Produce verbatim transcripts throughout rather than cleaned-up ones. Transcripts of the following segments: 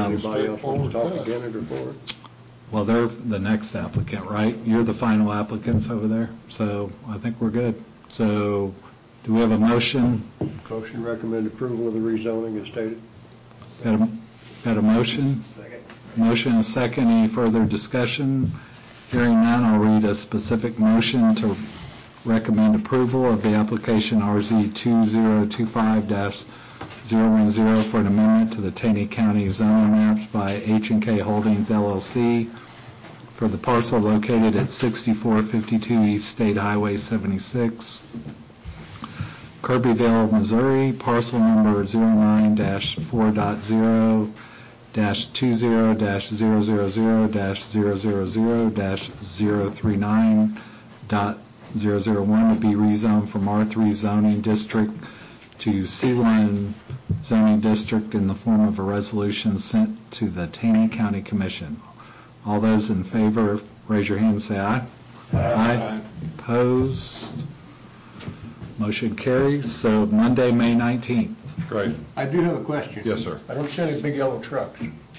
Anybody else want to talk against it or for it? Well, they're the next applicant, right? You're the final applicants over there, so I think we're good. So do we have a motion? Motion to recommend approval of the rezoning as stated. Got a, got a motion? Second. Motion and second. Any further discussion? Hearing none, I'll read a specific motion to recommend approval of the application R Z two zero two five dash zero one zero for an amendment to the Taney County zoning maps by H and K Holdings L L C for the parcel located at sixty-four fifty-two East State Highway seventy-six, Kirbyville, Missouri, parcel number zero nine dash four dot zero dash two zero dash zero zero zero dash zero zero zero dash zero three nine dot zero zero one to be rezoned from R three zoning district to C one zoning district in the form of a resolution sent to the Taney County Commission. All those in favor, raise your hand and say aye. Aye. Aye. Opposed? Motion carries. So Monday, May nineteenth. Great. I do have a question. Yes, sir. I don't see any big yellow trucks.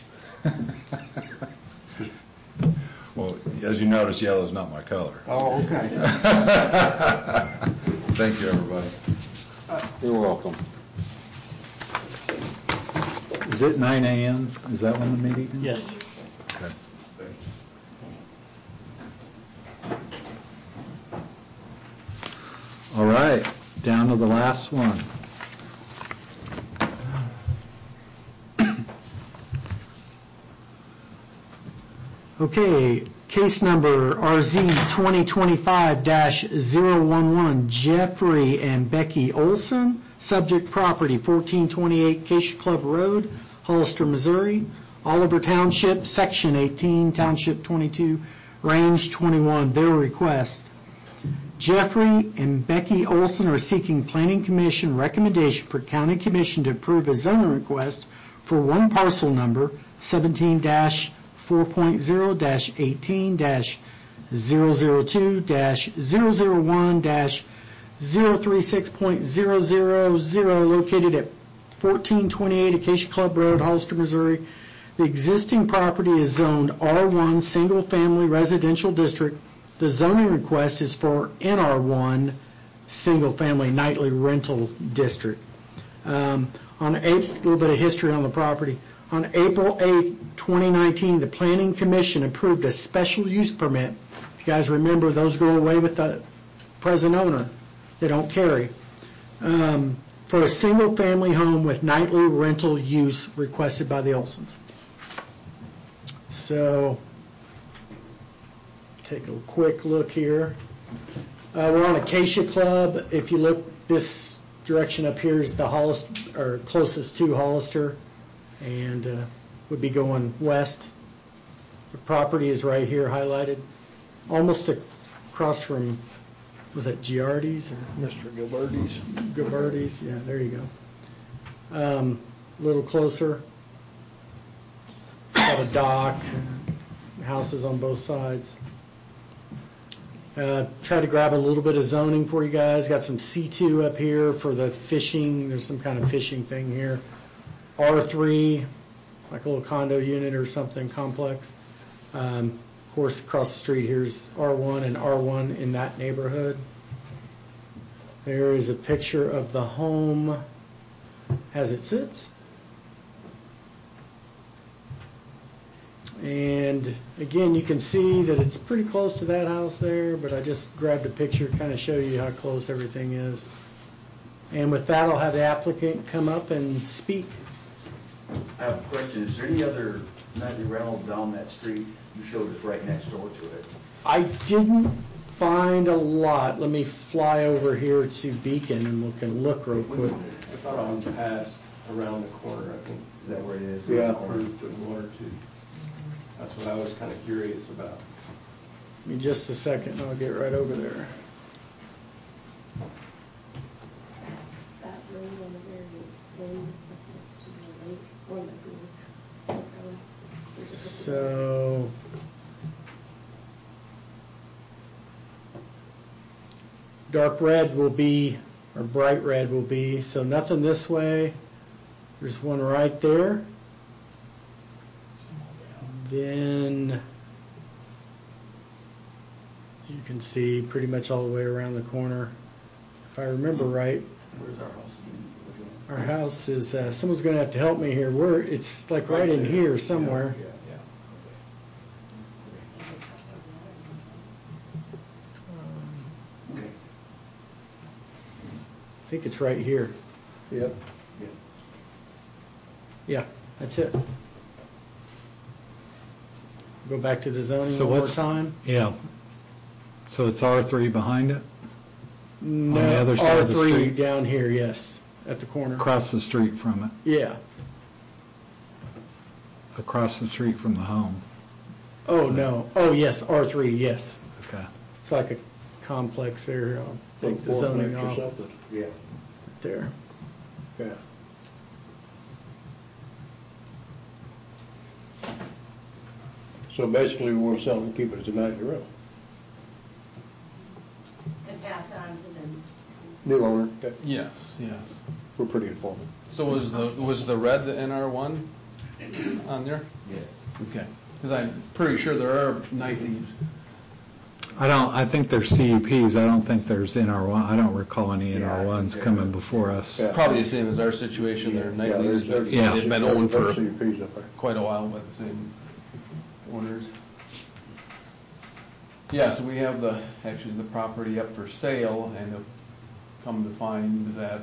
Well, as you notice, yellow is not my color. Oh, okay. Thank you, everybody. You're welcome. Is it nine a.m.? Is that when the meeting is? Yes. Okay. All right, down to the last one. Okay, case number R Z twenty twenty-five dash zero one one, Jeffrey and Becky Olson, subject property fourteen twenty-eight Acacia Club Road, Hollister, Missouri, Oliver Township, Section eighteen, Township twenty-two, Range twenty-one. Their request. Jeffrey and Becky Olson are seeking Planning Commission recommendation for County Commission to approve a zoning request for one parcel number seventeen dash four point zero dash eighteen dash zero zero two dash zero zero one dash zero three six point zero zero zero located at fourteen twenty-eight Acacia Club Road, Hollister, Missouri. The existing property is zoned R one Single Family Residential District. The zoning request is for N R one Single Family Nightly Rental District. Um, on a little bit of history on the property. On April eighth, twenty nineteen, the Planning Commission approved a special use permit. If you guys remember, those go away with the present owner. They don't carry. Um, for a single-family home with nightly rental use requested by the Olsons. So, take a quick look here. Uh, we're on Acacia Club. If you look this direction up here is the Hollister, or closest to Hollister, and uh, would be going west. The property is right here highlighted, almost across from, was that Giardi's? Or Mister Gilberti's. Gilberti's, yeah, there you go. Um, a little closer. Got a dock, houses on both sides. Uh, try to grab a little bit of zoning for you guys. Got some C two up here for the fishing. There's some kind of fishing thing here. R three, it's like a little condo unit or something complex. Um, of course, across the street here's R one and R one in that neighborhood. There is a picture of the home as it sits. And again, you can see that it's pretty close to that house there, but I just grabbed a picture to kind of show you how close everything is. And with that, I'll have the applicant come up and speak. I have a question. Is there any other nightly rentals down that street? You showed us right next door to it. I didn't find a lot. Let me fly over here to Beacon and we can look real quick. I thought I was past around the corner, I think. Is that where it is? Yeah. Approved in one or two. That's what I was kind of curious about. Give me just a second and I'll get right over there. That road on the very end that's next to the lake, or the green. So, dark red will be, or bright red will be, so nothing this way. There's one right there. Then you can see pretty much all the way around the corner. If I remember right, Where's our house again? our house is, uh, someone's going to have to help me here. We're, it's like right in here somewhere. Yeah, yeah. Okay. I think it's right here. Yep. Yeah. Yeah, that's it. Go back to the zoning So one more what's- time. Yeah. So it's R three behind it, No, the other side of the R three street? down here, yes, at the corner. across the street from it, Yeah. across the street from the home. Oh, no. Oh, yes, R three, yes. Okay. It's like a complex there. I'll take the Fourplex zoning or off something. Yeah. there. Yeah. So basically, we want to sell it and keep it as a nightly rental. To pass on to the, New owner, okay. Yes, yes. We're pretty informed. So was the, was the red the N R one on there? Yes. Okay. Because I'm pretty sure there are nightly, I don't, I think there's C U Ps, I don't think there's N R one, I don't recall any Yeah, N R ones I think coming they're- before us. Yeah. probably the same as our situation, they're Yeah, nightlies, there's- but there's- Yeah. they've been owned for there's C U Ps up there. quite a while by the same owners. Yeah, so we have the, actually the property up for sale, and have come to find that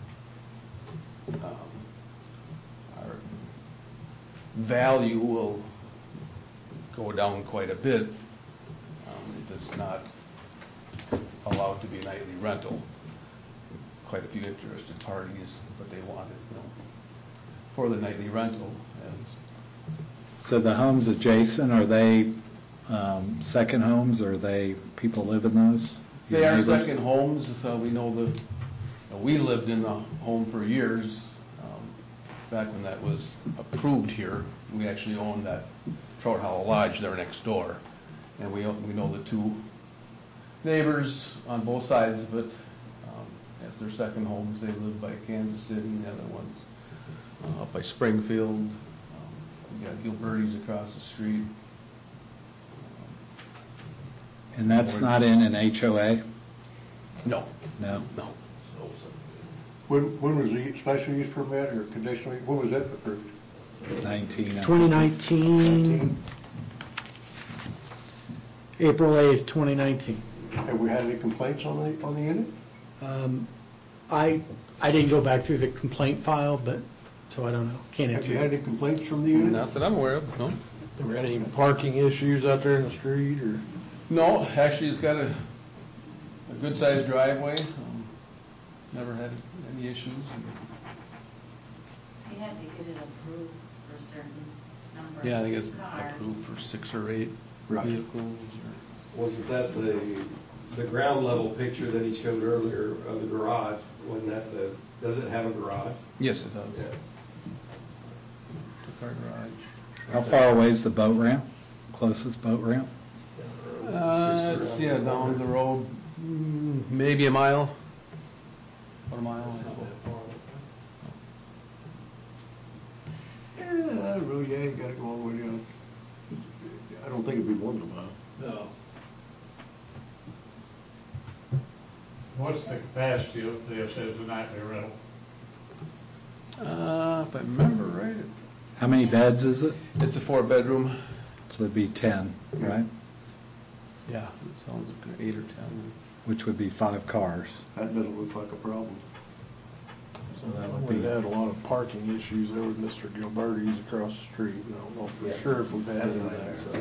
um, our value will go down quite a bit um, if it's not allowed to be nightly rental. Quite a few interested parties, but they want it, you know, for the nightly rental as So the homes adjacent, are they um, second homes, or are they, people live in those? They are Neighbors? second homes, so we know the, you know, we lived in the home for years, um, back when that was approved here. We actually owned that Trout Hollow Lodge there next door, and we, we know the two neighbors on both sides of it. Um, as their second homes, they live by Kansas City, and the other ones uh, up by Springfield. Um, we got Gilberti's across the street. And that's not in an H O A? No, No? no. When, when was the special use permit or conditional, use- when was that approved? nineteen. I think. twenty nineteen, April eighth, twenty nineteen. Have we had any complaints on the, on the unit? Um, I, I didn't go back through the complaint file, but, so I don't know. Can't Have answer you had you. any complaints from the unit? Not that I'm aware of, no. Ever had any parking issues out there in the street, or? No, actually, it's got a, a good-sized driveway. Um, Never had any issues. you have to get it approved for a certain number Yeah, I think it's of cars. approved for six or eight Right. vehicles. Wasn't that the, the ground level picture that he showed earlier of the garage? Wasn't that the, does it have a garage? Yes, it does. Yeah. Two-car garage. How far away is the boat ramp? Closest boat ramp? Uh, it's, yeah, down the road, mm, maybe a mile. About a mile. Yeah, I don't know, yeah, you gotta go all the way down. I don't think it'd be more than a mile. No. What's the capacity of this as a nightly rental? Uh, if I remember right, it- How many beds is it? it's a four-bedroom. So it'd be ten, right? Yeah, it sounds like eight or ten. Which would be five cars. That doesn't look like a problem. So that would We've be, had a lot of parking issues there with Mister Gilberti's across the street, and I don't know for sure if we've had That's a anything, nightmare. so. The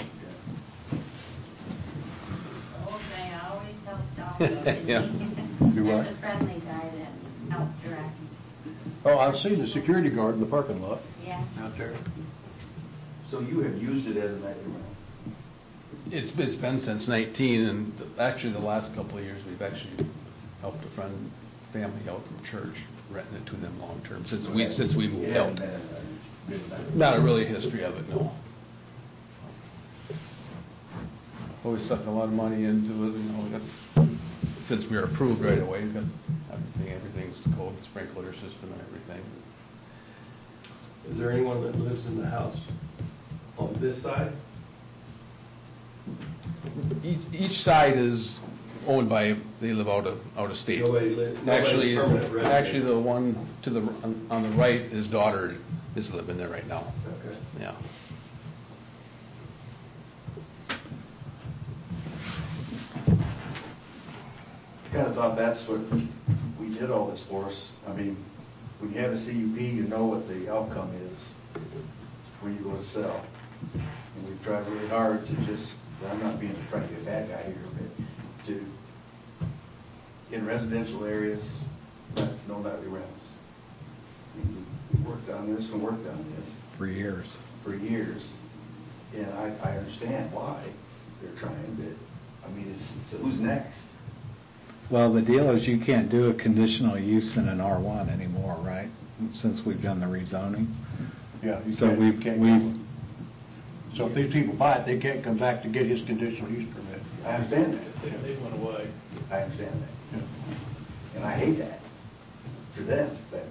old guy always helped out. Yeah. Do what? There's a friendly guy that helped direct. Oh, I've seen the security guard in the parking lot Yeah. out there. So you have used it as a nightly rental? It's, it's been since nineteen, and th- actually the last couple of years, we've actually helped a friend, family out from church, renting it to them long-term, since we, since we moved Yeah, out. man, I- good night. Not a really history of it, no. Always stuck a lot of money into it, you know, we got, since we were approved right away, we got everything, everything's to code, the sprinkler system and everything. Is there anyone that lives in the house on this side? Each, each side is owned by, they live out of, out of state. Nobody li- nobody's Actually, permanent residents. actually, the one to the, on- on the right, his daughter is living there right now, Okay. yeah. I kind of thought that's what we did all this for us. I mean, when you have a C U P, you know what the outcome is when you go to sell. And we've tried really hard to just, I'm not being, trying to be a bad guy here, but to, in residential areas, not- no nightly rentals. I mean, We worked on this and worked on this For years. for years, and I, I understand why they're trying, but, I mean, it's, so who's next? Well, the deal is you can't do a conditional use in an R one anymore, right? Since we've done the rezoning. Yeah, you So can't, you we've, can't. we've, So if these people buy it, they can't come back to get his conditional use permit. I understand that. They, they went away. I understand that. Yeah. And I hate that for them, but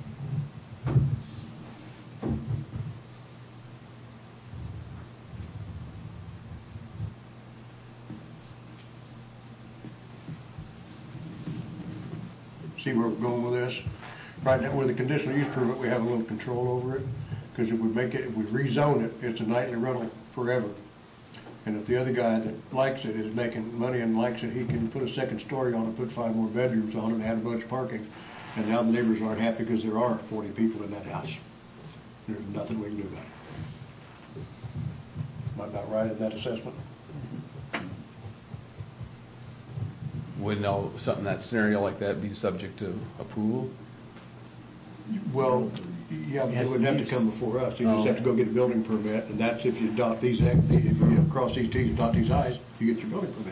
See where we're going with this? Right now, with a conditional use permit, we have a little control over it, because if we make it, if we rezone it, it's a nightly rental forever. And if the other guy that likes it is making money and likes it, he can put a second story on it, put five more bedrooms on it, and add a bunch of parking. And now the neighbors aren't happy because there are forty people in that house. There's nothing we can do about it. Am I about right in that assessment? Would now, something, that scenario like that be subject to approval? Well, yeah, but they Yes, wouldn't have to use. come before us. You just have to go get a building permit, and that's if you dot these, act- if you cross these Ts and dot these Is, you get your building permit.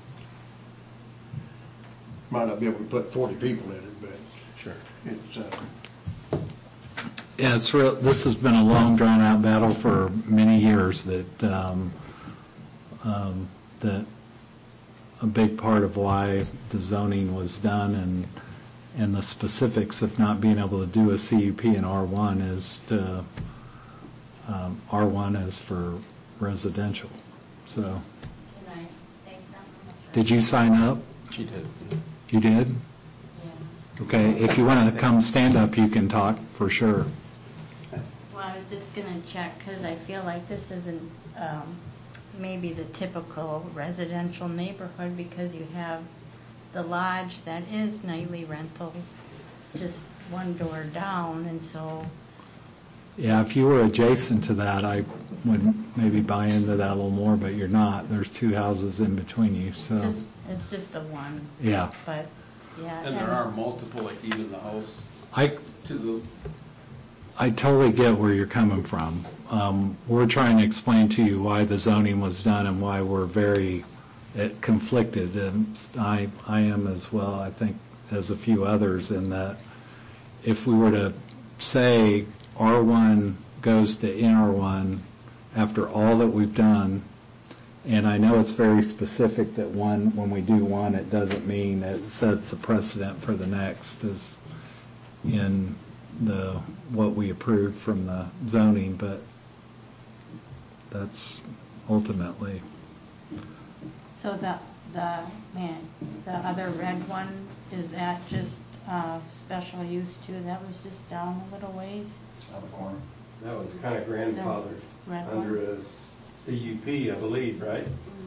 Might not be able to put forty people in it, but Sure. it's, uh, yeah, it's real, this has been a long drawn out battle for many years that, um, um, that a big part of why the zoning was done and, and the specifics of not being able to do a C U P in R one is to, um, R one is for residential, so. Can I say something? Did you sign up? She did. You did? Yeah. Okay, if you want to come stand up, you can talk for sure. Well, I was just gonna check, because I feel like this isn't, um, maybe the typical residential neighborhood, because you have the lodge that is nightly rentals, just one door down, and so, Yeah, if you were adjacent to that, I would maybe buy into that a little more, but you're not. There's two houses in between you, so, just, it's just the one, yeah. but, yeah. And there are multiple, like even the house I, to the, I totally get where you're coming from. Um, we're trying to explain to you why the zoning was done and why we're very uh, conflicted, and I, I am as well, I think, as a few others, in that if we were to say R one goes to N R one after all that we've done, and I know it's very specific that one, when we do one, it doesn't mean it sets a precedent for the next, as in the, what we approved from the zoning, but that's ultimately. So the, the, man, the other red one, is that just, uh, special use too? That was just down a little ways? On the corner. That was kind of grandfathered Red one? under a C U P, I believe, right?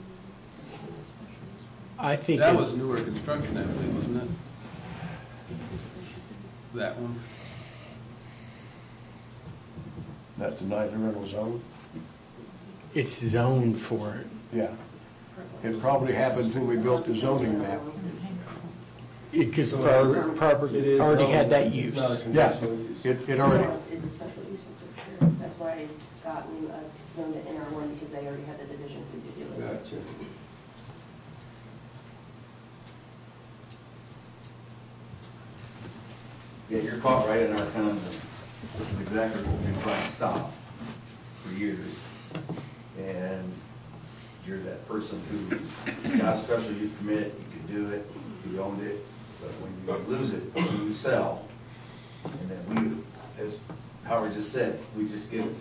I think. that it- was newer construction, I believe, wasn't it? That one? that's the nightly rental zone. It's zoned for it. Yeah. It probably happened when we built the zoning map. Because So our property It is already had zoned. that It's use. not a Yeah, conditional use. it, it already, It's a special use for sure. That's why Scott and us zoned it in R one, because they already had the division for you to deal with. Gotcha. Yeah, you're caught right in our conundrum. This is exactly what we've been trying to stop for years. And you're that person who got a special use permit, you could do it, you owned it, but when you lose it, when you sell, and then we, as Howard just said, we just give it